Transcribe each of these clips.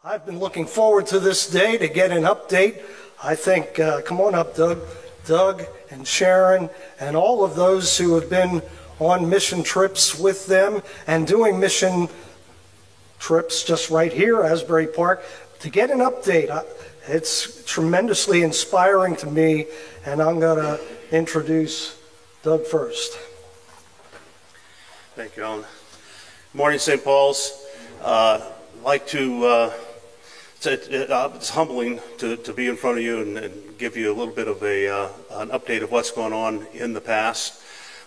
I've been looking forward to this day to get an update. I think, come on up, Doug and Sharon, and all of those who have been on mission trips with them and doing mission trips just right here, Asbury Park, to get an update. It's tremendously inspiring to me, and I'm going to introduce Doug first. Thank you, Alan. Good morning, St. Paul's. I'd like to, it's humbling to be in front of you and give you a little bit of an update of what's going on in the past.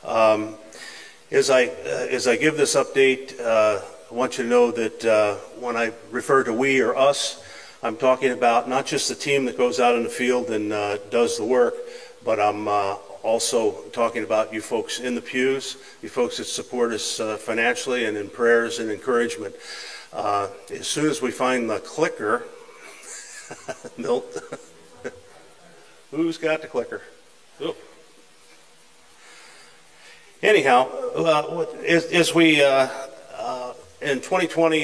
As I give this update, I want you to know that when I refer to we or us, I'm talking about not just the team that goes out in the field and does the work, but I'm also talking about you folks in the pews, you folks that support us financially and in prayers and encouragement. As soon as we find the clicker, Milt, who's got the clicker? Oh. Anyhow, as we in 2020,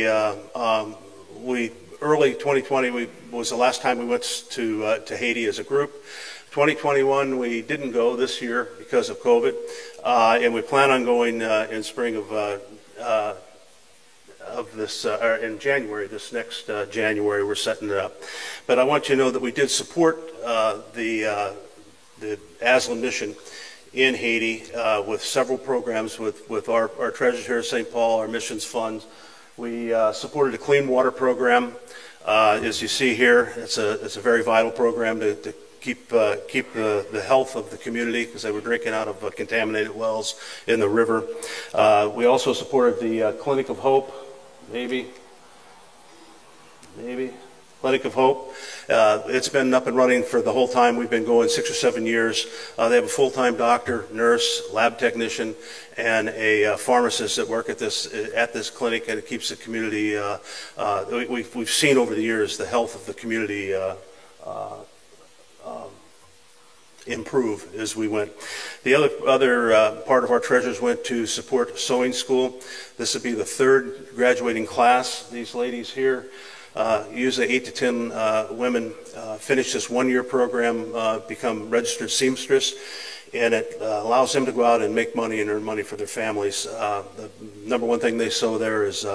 early 2020 was the last time we went to Haiti as a group. 2021 we didn't go this year because of COVID, and we plan on going in spring of this in January. This next January we're setting it up. But I want you to know that we did support the Aslan mission in Haiti with several programs with our treasures here at St. Paul, our missions funds. We supported a clean water program. As you see here, it's a very vital program to keep the health of the community, because they were drinking out of contaminated wells in the river. We also supported the Clinic of Hope, maybe Clinic of Hope. It's been up and running for the whole time we've been going, 6 or 7 years. They have a full-time doctor, nurse, lab technician, and a pharmacist that work at this clinic, and it keeps the community. We've seen over the years the health of the community improve as we went. The other part of our treasures went to support sewing school. This would be the 3rd graduating class. These ladies here, usually 8 to 10 women finish this 1-year program, become registered seamstress, and it allows them to go out and make money and earn money for their families. The number one thing they sew there is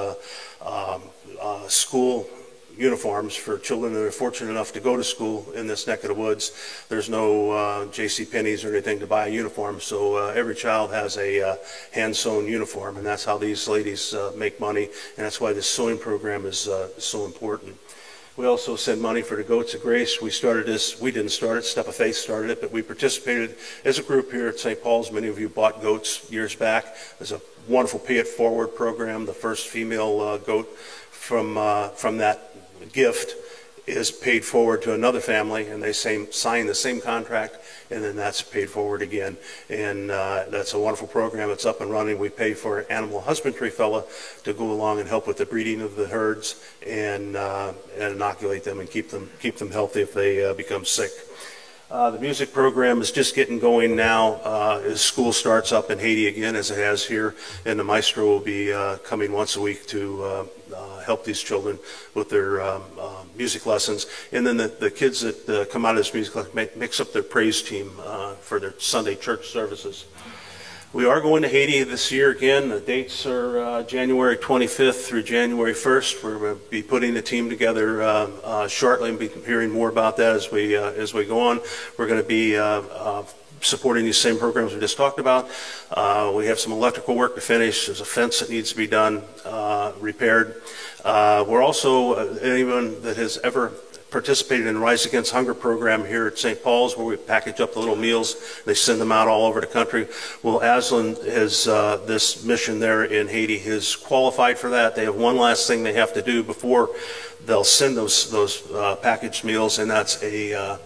school uniforms for children that are fortunate enough to go to school in this neck of the woods. There's no J.C. Penney's or anything to buy a uniform, so every child has a hand-sewn uniform, and that's how these ladies make money, and that's why this sewing program is so important. We also send money for the Goats of Grace. We started this, we didn't start it, Step of Faith started it, but we participated as a group here at St. Paul's. Many of you bought goats years back. There's a wonderful Pay It Forward program. The first female goat from that gift is paid forward to another family, and they sign the same contract, and then that's paid forward again. And that's a wonderful program. It's up and running. We pay for an animal husbandry fella to go along and help with the breeding of the herds and inoculate them and keep them healthy if they become sick. The music program is just getting going now as school starts up in Haiti again, as it has here, and the maestro will be coming once a week to help these children with their music lessons. And then the kids that come out of this music class mix up their praise team for their Sunday church services. We are going to Haiti this year again. The dates are January 25th through January 1st. We're going to be putting the team together shortly and be hearing more about that as we go on. We're going to be supporting these same programs we just talked about. We have some electrical work to finish. There's a fence that needs to be done, repaired. We're also, anyone that has ever participated in the Rise Against Hunger program here at St. Paul's, where we package up the little meals. They send them out all over the country. Well, Aslan is this mission there in Haiti has qualified for that. They have one last thing they have to do before they'll send those packaged meals, and that's a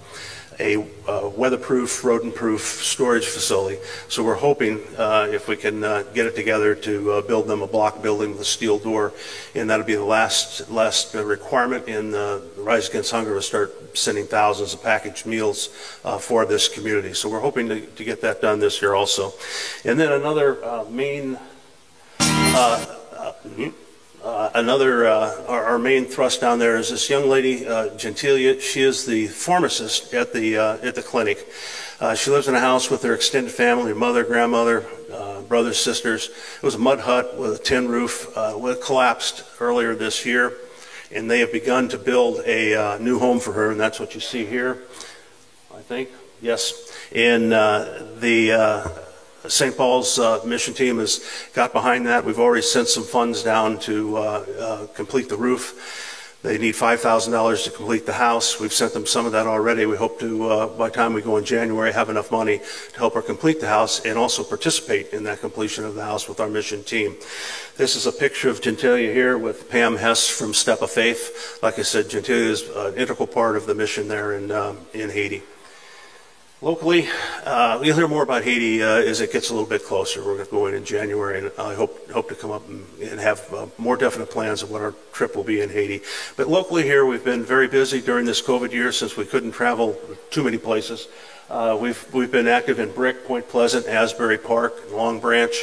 weatherproof, rodent-proof storage facility. So we're hoping if we can get it together to build them a block building with a steel door, and that'll be the last requirement in the Rise Against Hunger to start sending thousands of packaged meals for this community. So we're hoping to get that done this year also. And then another main Our main thrust down there is this young lady, Gentilia. She is the pharmacist at the clinic. She lives in a house with her extended family, mother, grandmother, brothers, sisters. It was a mud hut with a tin roof. It collapsed earlier this year, and they have begun to build a new home for her, and that's what you see here, I think. Yes. And the St. Paul's mission team has got behind that. We've already sent some funds down to complete the roof. They need $5,000 to complete the house. We've sent them some of that already. We hope to, by the time we go in January, have enough money to help her complete the house and also participate in that completion of the house with our mission team. This is a picture of Gentilia here with Pam Hess from Step of Faith. Like I said, Gentilia is an integral part of the mission there in Haiti. Locally, you'll hear more about Haiti as it gets a little bit closer. We're going to go in January, and I hope to come up and have more definite plans of what our trip will be in Haiti. But locally here, we've been very busy during this COVID year since we couldn't travel too many places. We've been active in Brick, Point Pleasant, Asbury Park, Long Branch,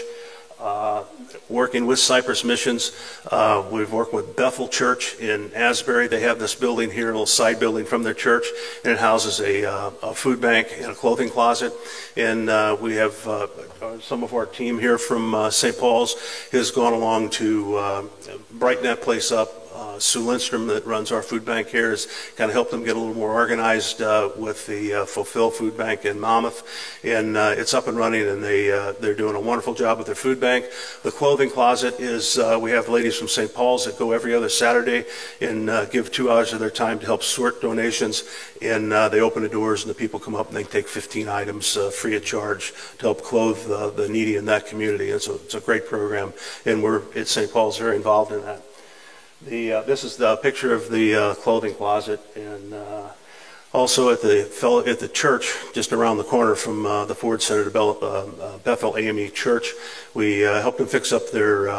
working with Cypress Missions. We've worked with Bethel Church in Asbury. They have this building here, a little side building from their church, and it houses a food bank and a clothing closet. And we have some of our team here from St. Paul's has gone along to brighten that place up. Sue Lindstrom, that runs our food bank here, has kind of helped them get a little more organized with the Fulfill Food Bank in Monmouth, and it's up and running, and they're doing a wonderful job with their food bank. The clothing closet is we have ladies from St. Paul's that go every other Saturday and give 2 hours of their time to help sort donations, and they open the doors and the people come up and they take 15 items free of charge to help clothe the needy in that community. And so it's a great program, and we're at St. Paul's very involved in that. This is the picture of the clothing closet, and also at the church just around the corner from the Ford Center to Bethel AME Church. We helped them fix up their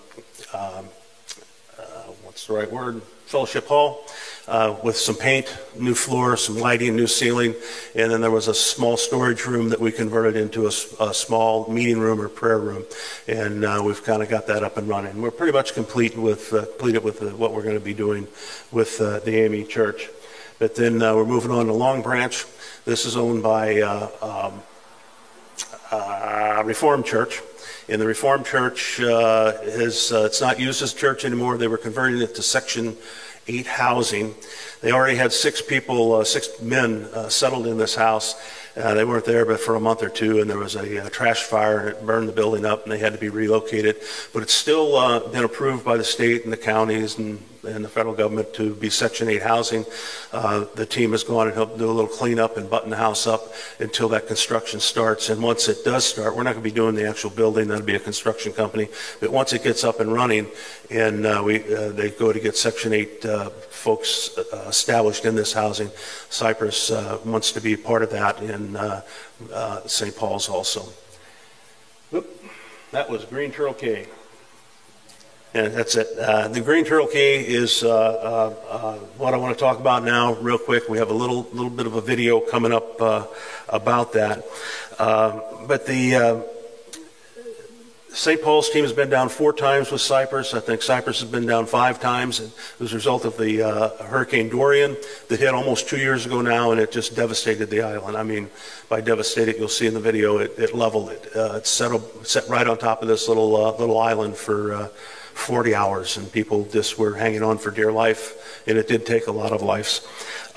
what's the right word? Fellowship hall. With some paint, new floor, some lighting, new ceiling, and then there was a small storage room that we converted into a small meeting room or prayer room, and we've kind of got that up and running. We're pretty much completed with what we're going to be doing with the AME Church. But then we're moving on to Long Branch. This is owned by Reformed Church. And the Reformed Church it's not used as a church anymore. They were converting it to Section 8 housing. They already had 6 men settled in this house. They weren't there but for a month or two, and there was a trash fire, and it burned the building up, and they had to be relocated. But it's still been approved by the state and the counties and the federal government to be Section 8 housing. The team has gone and helped do a little cleanup and button the house up until that construction starts. And once it does start, we're not going to be doing the actual building. That'll be a construction company. But once it gets up and running, and they go to get Section 8 folks established in this housing, Cypress wants to be part of that in St. Paul's also. Oop, that was Green Turtle Cay. And that's it. The Green Turtle Cay is what I want to talk about now real quick. We have a little bit of a video coming up about that. But the St. Paul's team has been down 4 times with Cypress. I think Cypress has been down 5 times. It was a result of the Hurricane Dorian that hit almost 2 years ago now, and it just devastated the island. I mean, by devastated, you'll see in the video, it leveled it. It set right on top of this little island for 40 hours, and people just were hanging on for dear life, and it did take a lot of lives.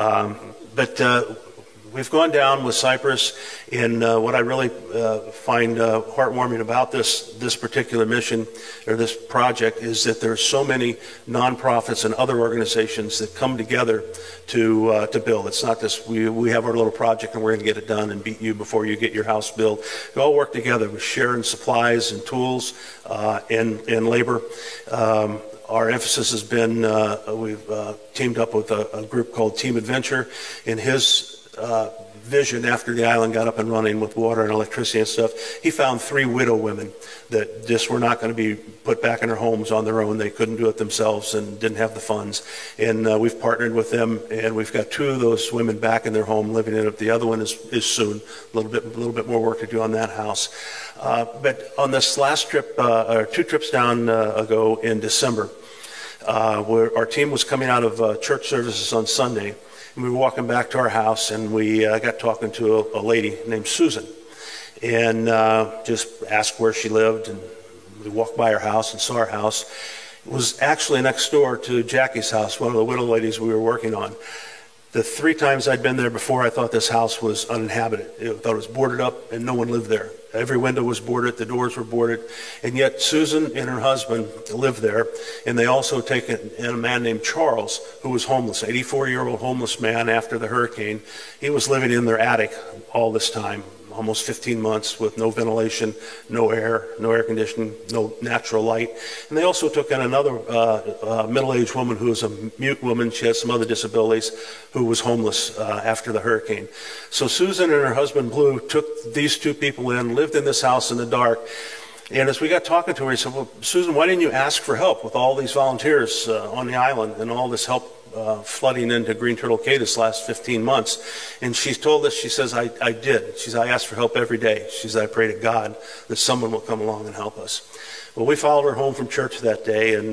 But we've gone down with Cypress, and what I really find heartwarming about this particular mission or this project is that there's so many nonprofits and other organizations that come together to build. It's not just we have our little project and we're going to get it done and beat you before you get your house built. We all work together. We're sharing supplies and tools and labor. Our emphasis has been we've teamed up with a group called Team Adventure, and his vision after the island got up and running with water and electricity and stuff, he found 3 widow women that just were not going to be put back in their homes on their own. They couldn't do it themselves and didn't have the funds. And we've partnered with them, and we've got 2 of those women back in their home living in it. The other one is soon. A little bit more work to do on that house. But on this last trip, or 2 trips down ago in December, where our team was coming out of church services on Sunday, and we were walking back to our house, and we got talking to a lady named Susan, and just asked where she lived, and we walked by her house and saw her house. It was actually next door to Jackie's house, one of the widow ladies we were working on. The 3 times I'd been there before, I thought this house was uninhabited. I thought it was boarded up and no one lived there. Every window was boarded, the doors were boarded, and yet Susan and her husband lived there, and they also taken in a man named Charles, who was homeless, 84-year-old homeless man after the hurricane. He was living in their attic all this time, almost 15 months with no ventilation, no air conditioning, no natural light. And they also took in another middle-aged woman who was a mute woman. She had some other disabilities, who was homeless after the hurricane. So Susan and her husband Blue took these 2 people in, lived in this house in the dark. And as we got talking to her, he said, well, Susan, why didn't you ask for help with all these volunteers on the island and all this help flooding into Green Turtle Cay this last 15 months? And she told us, she says, I did. She says, I asked for help every day. She says, I pray to God that someone will come along and help us. Well, we followed her home from church that day, and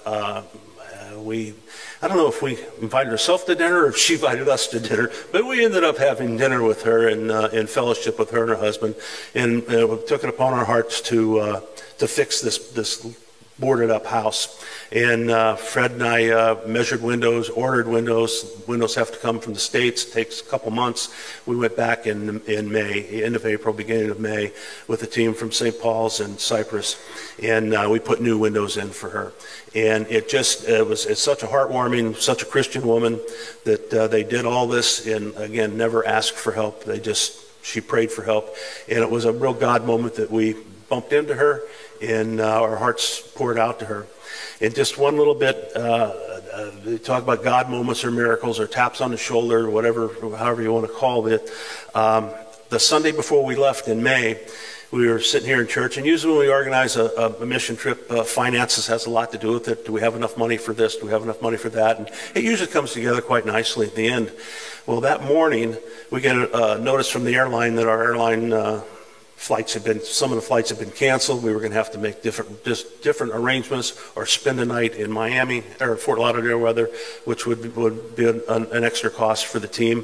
I don't know if we invited herself to dinner or if she invited us to dinner, but we ended up having dinner with her and in fellowship with her and her husband, and we took it upon our hearts to fix this boarded up house. And Fred and I measured windows, ordered windows. Windows have to come from the States. It takes a couple months. We went back in May, end of April, beginning of May, with a team from St. Paul's and Cyprus, and we put new windows in for her. And it's such a heartwarming, such a Christian woman that they did all this, and again, never asked for help. She prayed for help, and it was a real God moment that we bumped into her, and our hearts poured out to her. And just one little bit, talk about God moments or miracles or taps on the shoulder, or whatever, however you want to call it. The Sunday before we left in May, we were sitting here in church, and usually when we organize a mission trip, finances has a lot to do with it. Do we have enough money for this? Do we have enough money for that? And it usually comes together quite nicely at the end. Well, that morning, we get a notice from the airline that our airline some of the flights have been canceled. We were going to have to make different arrangements or spend a night in Miami or Fort Lauderdale, rather, which would be an extra cost for the team.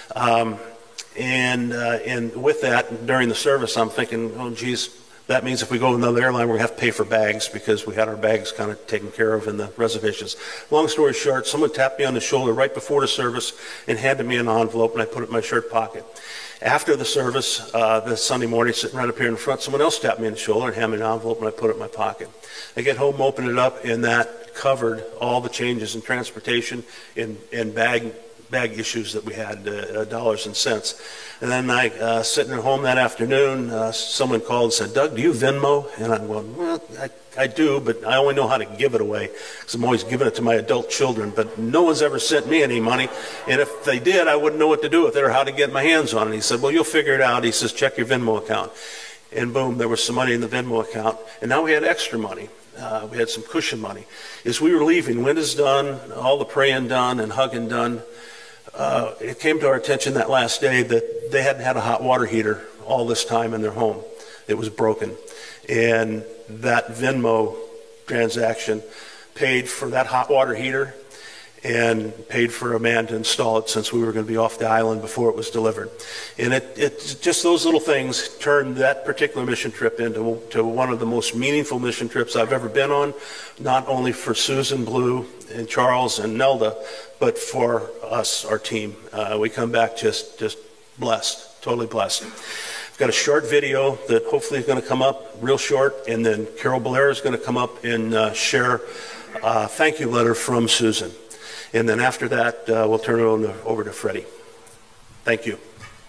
And with that, during the service, I'm thinking, oh, geez, that means if we go to another airline, we're going to have to pay for bags, because we had our bags kind of taken care of in the reservations. Long story short, someone tapped me on the shoulder right before the service and handed me an envelope, and I put it in my shirt pocket. After the service, the Sunday morning, sitting right up here in front, someone else tapped me on the shoulder and handed me an envelope, and I put it in my pocket. I get home, open it up, and that covered all the changes in transportation and bag issues that we had, dollars and cents. And then I, sitting at home that afternoon, someone called and said, Doug, do you Venmo? And I'm going, well, I do, but I only know how to give it away, because I'm always giving it to my adult children, but no one's ever sent me any money, and if they did, I wouldn't know what to do with it or how to get my hands on it. He said, well, you'll figure it out. He says, check your Venmo account. And boom, there was some money in the Venmo account, and now we had extra money. We had some cushion money. As we were leaving, windows done, all the praying done and hugging done, it came to our attention that last day that they hadn't had a hot water heater all this time in their home. It was broken. And that Venmo transaction paid for that hot water heater and paid for a man to install it, since we were going to be off the island before it was delivered. And it's just those little things turned that particular mission trip into one of the most meaningful mission trips I've ever been on, not only for Susan, Blue, and Charles and Nelda, but for us, our team. We come back just blessed, totally blessed. I've got a short video that hopefully is going to come up real short, and then Carol Blair is going to come up and share a thank you letter from Susan. And then after that, we'll turn it over to Freddie. Thank you.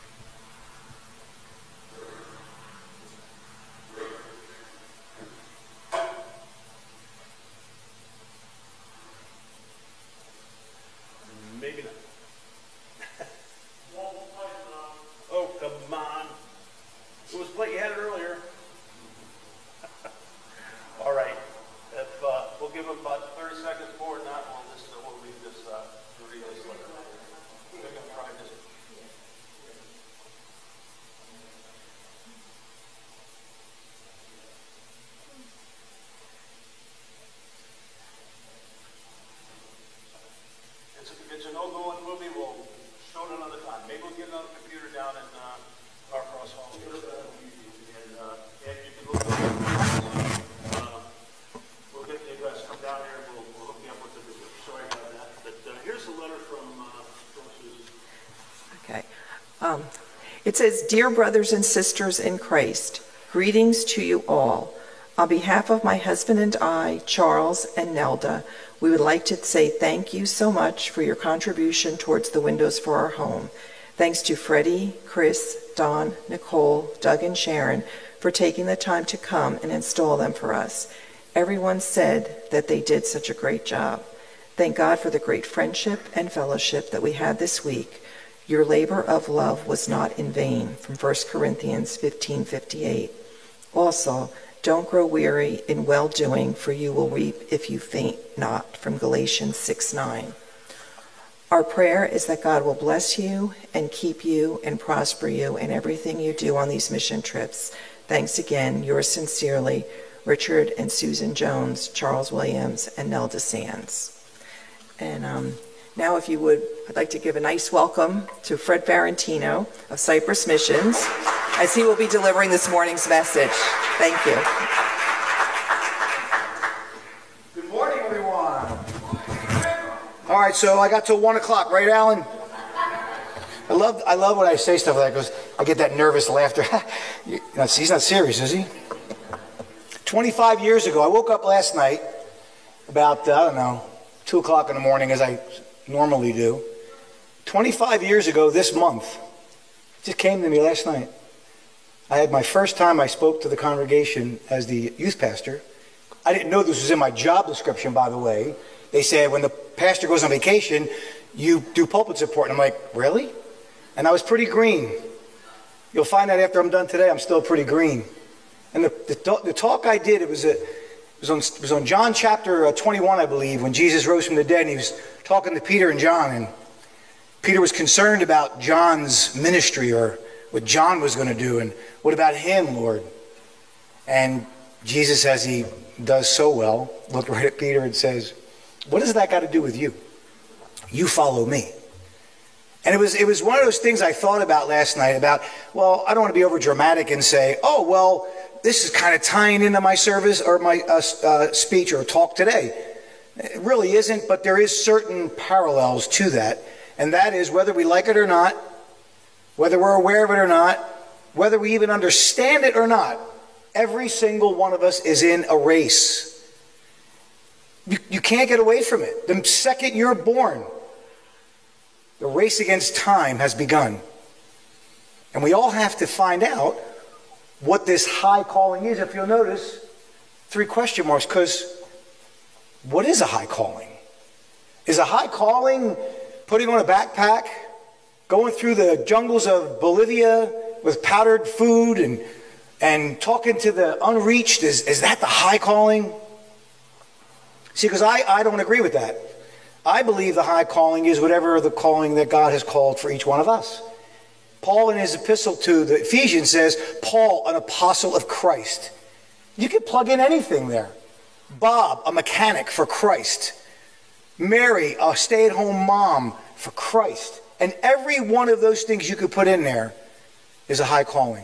Maybe not. Oh, come on. It was played. You had it earlier. All right. If we'll give them about 30 seconds more, not we'll read this letter. We can try this. it's an ongoing movie. We'll show it another time. Maybe we'll get another computer down in Carcross Hall. And you can look we'll get the address. Come down here and we'll hook you up with the video. Sorry about that. But here's a letter from Susan. Okay. It says, "Dear brothers and sisters in Christ, greetings to you all. On behalf of my husband and I, Charles and Nelda, we would like to say thank you so much for your contribution towards the windows for our home. Thanks to Freddie, Chris, Don, Nicole, Doug, and Sharon for taking the time to come and install them for us. Everyone said that they did such a great job. Thank God for the great friendship and fellowship that we had this week. Your labor of love was not in vain," from 1 Corinthians 15:58. Also, "Don't grow weary in well-doing, for you will reap if you faint not," from Galatians 6:9. Our prayer is that God will bless you and keep you and prosper you in everything you do on these mission trips. Thanks again. Yours sincerely, Richard and Susan Jones, Charles Williams, and Nelda Sands. And now, if you would, I'd like to give a nice welcome to Fred Valentino of Cypress Missions, as he will be delivering this morning's message. Thank you. Good morning, everyone. All right, so I got till 1 o'clock, right, Alan? I love when I say stuff like that, because I get that nervous laughter. He's not serious, is he? 25 years ago, I woke up last night about, 2 o'clock in the morning, as I normally do. 25 years ago this month, it just came to me last night. I had my first time I spoke to the congregation as the youth pastor. I didn't know this was in my job description, by the way. They said when the pastor goes on vacation, you do pulpit support. And I'm like, really? And I was pretty green. You'll find out after I'm done today, I'm still pretty green. And the talk I did, it was on John chapter 21, I believe, when Jesus rose from the dead, and he was talking to Peter and John. And Peter was concerned about John's ministry, or what John was going to do, and what about him, Lord? And Jesus, as he does so well, looked right at Peter and says, what does that got to do with you? You follow me. And it was one of those things I thought about last night about, well, I don't want to be over dramatic and say, oh, well, this is kind of tying into my service or my speech or talk today. It really isn't, but there is certain parallels to that. And that is, whether we like it or not, whether we're aware of it or not, whether we even understand it or not, every single one of us is in a race. You can't get away from it. The second you're born, the race against time has begun. And we all have to find out what this high calling is. If you'll notice, 3 question marks, because what is a high calling? Is a high calling putting on a backpack, going through the jungles of Bolivia with powdered food and talking to the unreached? Is that the high calling? See, because I don't agree with that. I believe the high calling is whatever the calling that God has called for each one of us. Paul, in his epistle to the Ephesians, says, Paul, an apostle of Christ. You can plug in anything there. Bob, a mechanic for Christ. Mary, a stay-at-home mom for Christ. And every one of those things you could put in there is a high calling.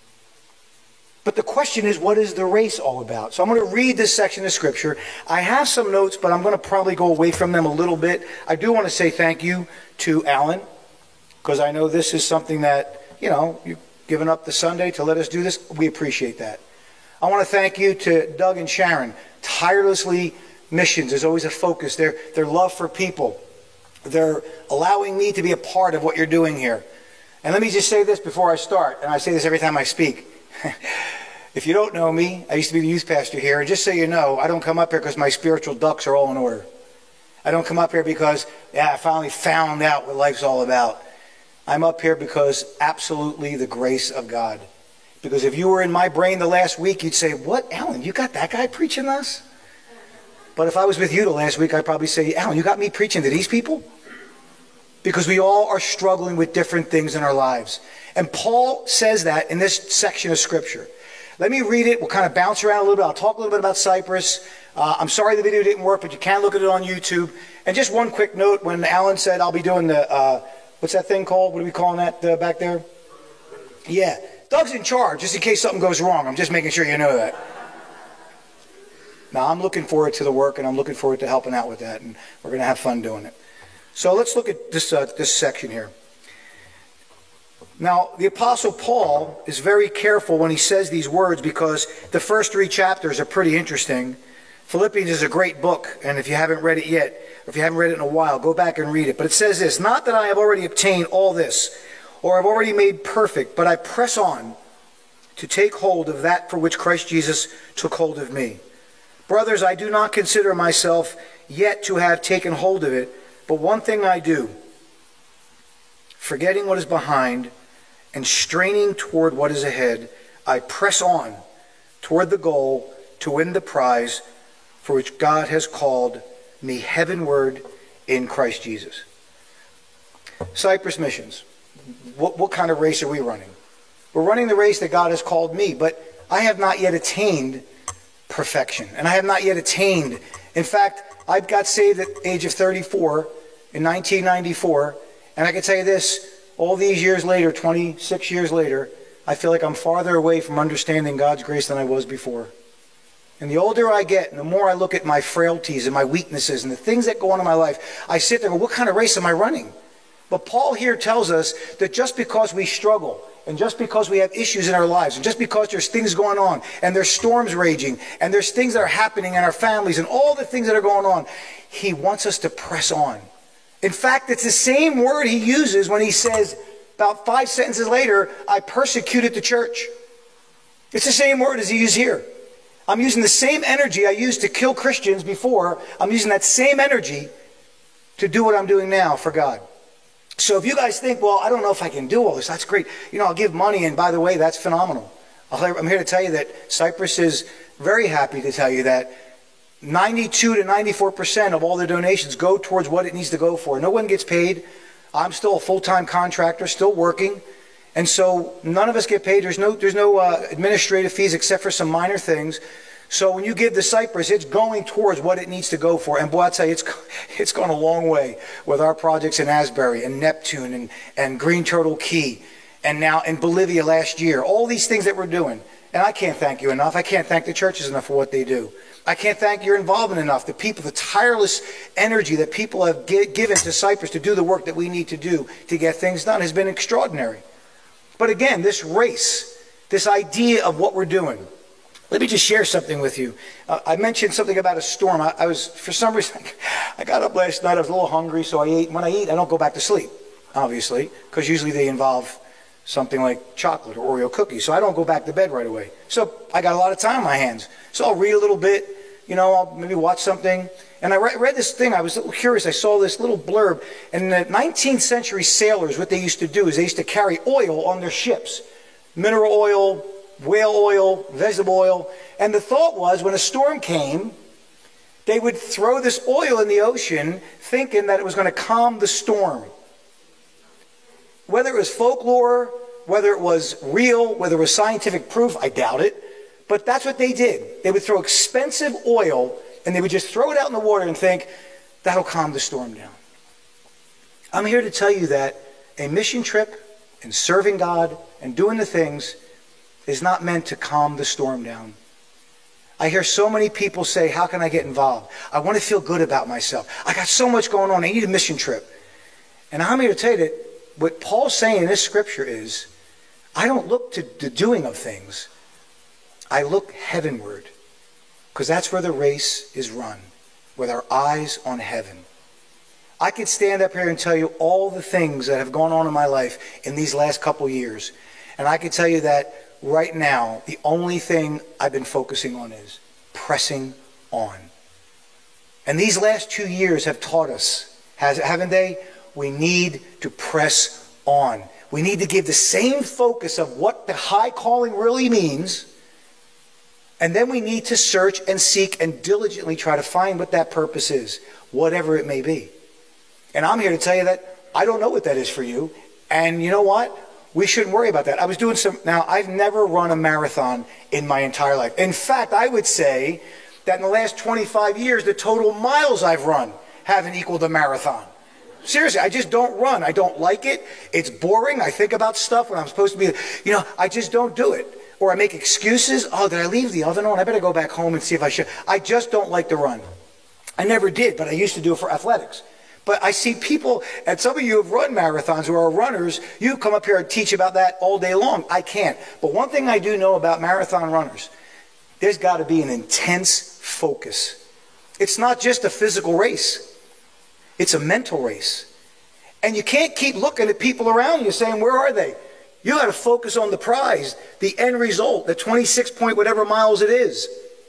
But the question is, what is the race all about? So I'm going to read this section of Scripture. I have some notes, but I'm going to probably go away from them a little bit. I do want to say thank you to Alan, because I know this is something that, you've given up the Sunday to let us do this. We appreciate that. I want to thank you to Doug and Sharon. Tirelessly missions is always a focus. Their love for people. They're allowing me to be a part of what you're doing here. And let me just say this before I start, and I say this every time I speak. If you don't know me, I used to be the youth pastor here, and just so you know, I don't come up here because my spiritual ducks are all in order. I don't come up here because, I finally found out what life's all about. I'm up here because absolutely the grace of God. Because if you were in my brain the last week, you'd say, what, Alan, you got that guy preaching us? But if I was with you the last week, I'd probably say, Alan, you got me preaching to these people? Because we all are struggling with different things in our lives. And Paul says that in this section of Scripture. Let me read it. We'll kind of bounce around a little bit. I'll talk a little bit about Cyprus. I'm sorry the video didn't work, but you can look at it on YouTube. And just one quick note, when Alan said I'll be doing the, what's that thing called? What are we calling that back there? Yeah. Doug's in charge, just in case something goes wrong. I'm just making sure you know that. Now, I'm looking forward to the work, and I'm looking forward to helping out with that, and we're going to have fun doing it. So let's look at this section here. Now, the Apostle Paul is very careful when he says these words because the first 3 chapters are pretty interesting. Philippians is a great book, and if you haven't read it yet, or if you haven't read it in a while, go back and read it. But it says this, not that I have already obtained all this, or have already made perfect, but I press on to take hold of that for which Christ Jesus took hold of me. Brothers, I do not consider myself yet to have taken hold of it, but one thing I do, forgetting what is behind and straining toward what is ahead, I press on toward the goal to win the prize for which God has called me heavenward in Christ Jesus. Cyprus Missions. What kind of race are we running? We're running the race that God has called me, but I have not yet attained perfection, and I have not yet attained. In fact, I got saved at the age of 34 in 1994, and I can tell you this, all these years later, 26 years later, I feel like I'm farther away from understanding God's grace than I was before. And the older I get, and the more I look at my frailties and my weaknesses and the things that go on in my life, I sit there and go, what kind of race am I running? But Paul here tells us that just because we struggle, and just because we have issues in our lives, and just because there's things going on, and there's storms raging, and there's things that are happening in our families, and all the things that are going on, he wants us to press on. In fact, it's the same word he uses when he says, about 5 sentences later, I persecuted the church. It's the same word as he used here. I'm using the same energy I used to kill Christians before. I'm using that same energy to do what I'm doing now for God. So if you guys think, well, I don't know if I can do all this, that's great. You know, I'll give money, and by the way, that's phenomenal. I'm here to tell you that Cyprus is very happy to tell you that 92 to 94% of all their donations go towards what it needs to go for. No one gets paid. I'm still a full-time contractor, still working. And so none of us get paid. There's no administrative fees except for some minor things. So when you give to Cyprus, it's going towards what it needs to go for. And boy, I'll tell you, it's gone a long way with our projects in Asbury and Neptune and Green Turtle Key and now in Bolivia last year. All these things that we're doing. And I can't thank you enough. I can't thank the churches enough for what they do. I can't thank your involvement enough. The people, the tireless energy that people have given to Cyprus to do the work that we need to do to get things done has been extraordinary. But again, this race, this idea of what we're doing. Let me just share something with you. I mentioned something about a storm. I was, for some reason, I got up last night. I was a little hungry, so I ate. When I eat, I don't go back to sleep, obviously, because usually they involve something like chocolate or Oreo cookies. So I don't go back to bed right away. So I got a lot of time on my hands. So I'll read a little bit, you know, I'll maybe watch something. And I read this thing. I was a little curious. I saw this little blurb. And the 19th century sailors, what they used to do is they used to carry oil on their ships. Mineral oil, whale oil, vegetable oil. And the thought was when a storm came, they would throw this oil in the ocean thinking that it was going to calm the storm. Whether it was folklore, whether it was real, whether it was scientific proof, I doubt it. But that's what they did. They would throw expensive oil and they would just throw it out in the water and think, that'll calm the storm down. I'm here to tell you that a mission trip and serving God and doing the things is not meant to calm the storm down. I hear so many people say, how can I get involved? I want to feel good about myself. I got so much going on. I need a mission trip. And I'm here to tell you that what Paul's saying in this scripture is, I don't look to the doing of things. I look heavenward, because that's where the race is run, with our eyes on heaven. I could stand up here and tell you all the things that have gone on in my life in these last couple years. And I can tell you that right now, the only thing I've been focusing on is pressing on. And these last 2 years have taught us, haven't they? We need to press on. We need to give the same focus of what the high calling really means. And then we need to search and seek and diligently try to find what that purpose is, whatever it may be. And I'm here to tell you that I don't know what that is for you. And you know what? We shouldn't worry about that. I was doing now I've never run a marathon in my entire life. In fact, I would say that in the last 25 years, the total miles I've run haven't equaled a marathon. Seriously, I just don't run. I don't like it. It's boring. I think about stuff when I'm supposed to be, I just don't do it. Or I make excuses. Oh, did I leave the oven on? I better go back home and see if I should. I just don't like to run. I never did, but I used to do it for athletics. But I see people, and some of you have run marathons who are runners, you come up here and teach about that all day long. I can't. But one thing I do know about marathon runners, there's got to be an intense focus. It's not just a physical race. It's a mental race. And you can't keep looking at people around you saying, where are they? You got to focus on the prize, the end result, the 26 point whatever miles it is.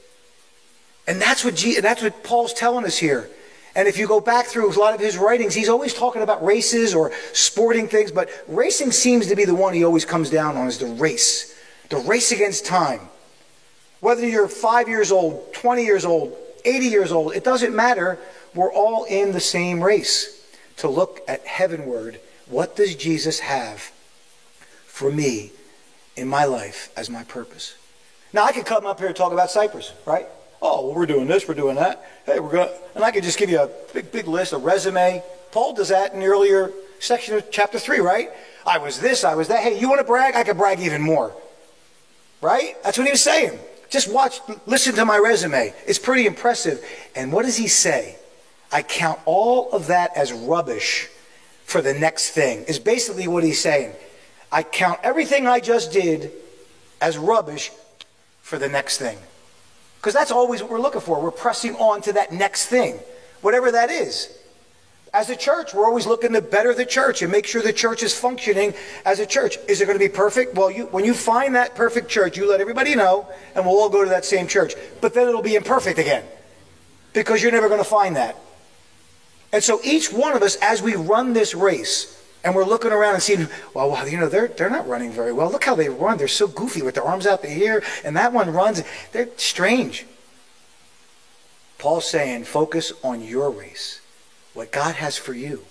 And that's what Paul's telling us here. And if you go back through a lot of his writings, he's always talking about races or sporting things, but racing seems to be the one he always comes down on, is the race against time. Whether you're 5 years old, 20 years old, 80 years old, it doesn't matter. We're all in the same race to look at heavenward. What does Jesus have for me in my life as my purpose? Now, I could come up here and talk about Cyprus, right? Oh, well, we're doing this, we're doing that. Hey, and I could just give you a big list, a resume. Paul does that in the earlier section of chapter 3, right? I was this, I was that. Hey, you want to brag? I could brag even more. Right? That's what he was saying. Just listen to my resume. It's pretty impressive. And what does he say? I count all of that as rubbish for the next thing, is basically what he's saying. I count everything I just did as rubbish for the next thing. Because that's always what we're looking for. We're pressing on to that next thing, whatever that is. As a church, we're always looking to better the church and make sure the church is functioning as a church. Is it going to be perfect? Well, when you find that perfect church, you let everybody know, and we'll all go to that same church. But then it'll be imperfect again, because you're never going to find that. And so each one of us, as we run this race, and we're looking around and seeing, well, they're not running very well. Look how they run. They're so goofy with their arms out to here, and that one runs. They're strange. Paul's saying, focus on your race, what God has for you.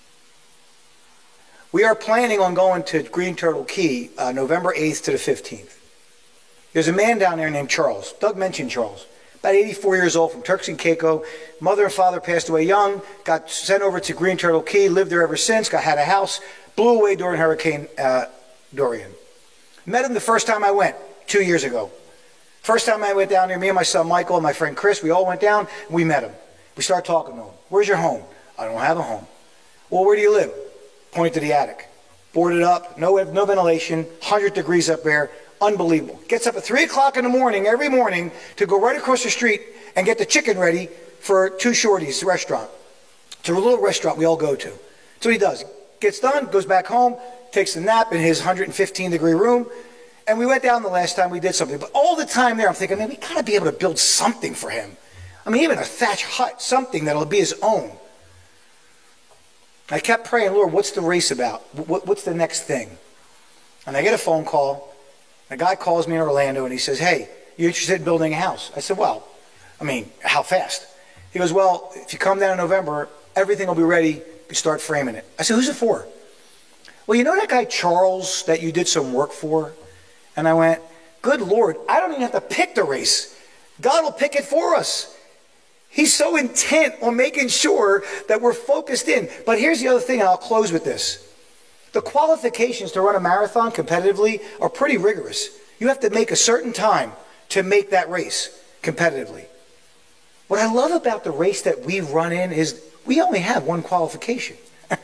We are planning on going to Green Turtle Key November 8th to the 15th. There's a man down there named Charles. Doug mentioned Charles. About 84 years old, from Turks and Caicos. Mother and father passed away young. Got sent over to Green Turtle Key. Lived there ever since. Had a house. Blew away during Hurricane Dorian. Met him the first time I went, 2 years ago. First time I went down there, me and my son Michael and my friend Chris, we all went down. And we met him. We started talking to him. Where's your home? I don't have a home. Well, where do you live? Point to the attic. Boarded up. No ventilation. 100 degrees up there. Unbelievable. Gets up at 3 o'clock in the morning, every morning, to go right across the street and get the chicken ready for Two Shorties restaurant. It's a little restaurant we all go to. So he does. Gets done, goes back home, takes a nap in his 115-degree room. And we went down the last time we did something. But all the time there, I'm thinking, man, we got to be able to build something for him. I mean, even a thatch hut, something that'll be his own. I kept praying, Lord, what's the race about? What's the next thing? And I get a phone call. A guy calls me in Orlando and he says, hey, you interested in building a house? I said, well, how fast? He goes, well, if you come down in November, everything will be ready. You start framing it. I said, who's it for? Well, you know that guy Charles that you did some work for? And I went, good Lord, I don't even have to pick the race. God will pick it for us. He's so intent on making sure that we're focused in. But here's the other thing, and I'll close with this. The qualifications to run a marathon competitively are pretty rigorous. You have to make a certain time to make that race competitively. What I love about the race that we run in is we only have one qualification.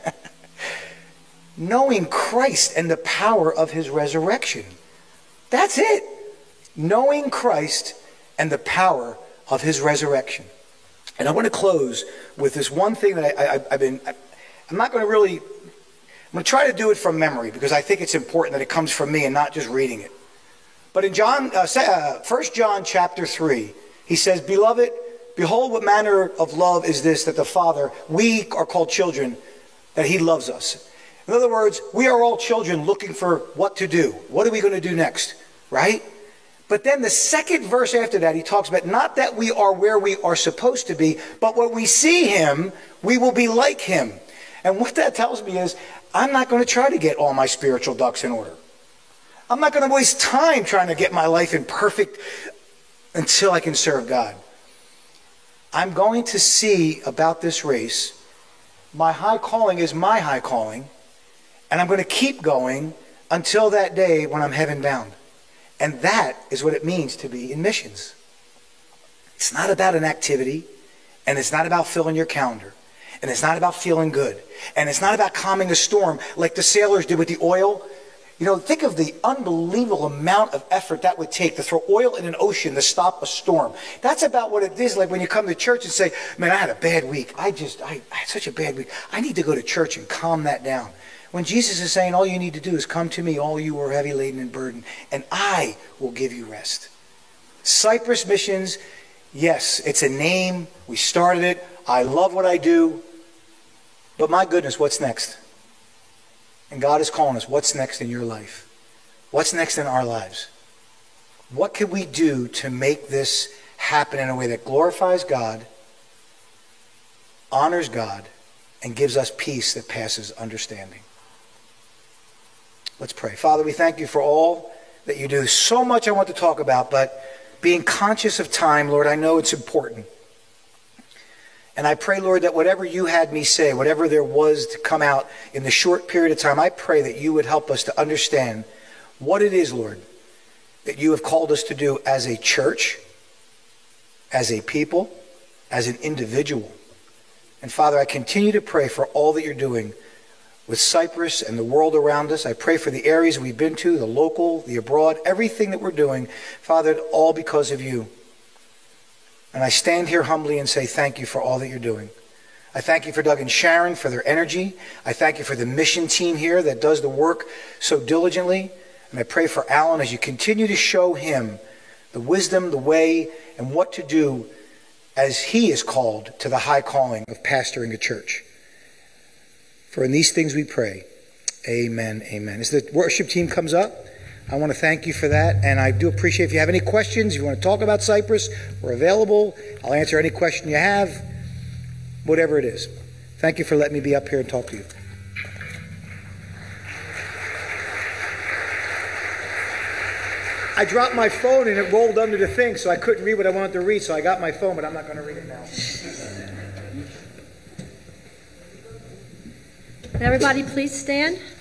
Knowing Christ and the power of his resurrection. That's it. Knowing Christ and the power of his resurrection. And I want to close with this one thing that I'm not going to really, I'm going to try to do it from memory because I think it's important that it comes from me and not just reading it. But in 1 John chapter 3, he says, Beloved, behold what manner of love is this, that the Father, we are called children, that he loves us. In other words, we are all children looking for what to do. What are we going to do next? Right? But then the second verse after that, he talks about not that we are where we are supposed to be, but when we see him, we will be like him. And what that tells me is I'm not going to try to get all my spiritual ducks in order. I'm not going to waste time trying to get my life in perfect until I can serve God. I'm going to see about this race. My high calling is my high calling, and I'm going to keep going until that day when I'm heaven bound. And that is what it means to be in missions. It's not about an activity, and it's not about filling your calendar, and it's not about feeling good, and it's not about calming a storm like the sailors did with the oil. You know, think of the unbelievable amount of effort that would take to throw oil in an ocean to stop a storm. That's about what it is like when you come to church and say, man, I had a bad week. I had such a bad week. I need to go to church and calm that down. When Jesus is saying, all you need to do is come to me, all you who are heavy laden and burdened, and I will give you rest. Cypress Missions, yes, it's a name. We started it. I love what I do. But my goodness, what's next? And God is calling us, what's next in your life? What's next in our lives? What can we do to make this happen in a way that glorifies God, honors God, and gives us peace that passes understanding? Let's pray. Father, we thank you for all that you do. So much I want to talk about, but being conscious of time, Lord, I know it's important. And I pray, Lord, that whatever you had me say, whatever there was to come out in the short period of time, I pray that you would help us to understand what it is, Lord, that you have called us to do as a church, as a people, as an individual. And Father, I continue to pray for all that you're doing with Cypress and the world around us. I pray for the areas we've been to, the local, the abroad, everything that we're doing, Father, all because of you. And I stand here humbly and say thank you for all that you're doing. I thank you for Doug and Sharon for their energy. I thank you for the mission team here that does the work so diligently. And I pray for Alan as you continue to show him the wisdom, the way, and what to do as he is called to the high calling of pastoring a church. For in these things we pray. Amen, amen. As the worship team comes up, I want to thank you for that, and I do appreciate if you have any questions, if you want to talk about Cypress, we're available. I'll answer any question you have, whatever it is. Thank you for letting me be up here and talk to you. I dropped my phone and it rolled under the thing, so I couldn't read what I wanted to read, so I got my phone, but I'm not going to read it now. Everybody please stand.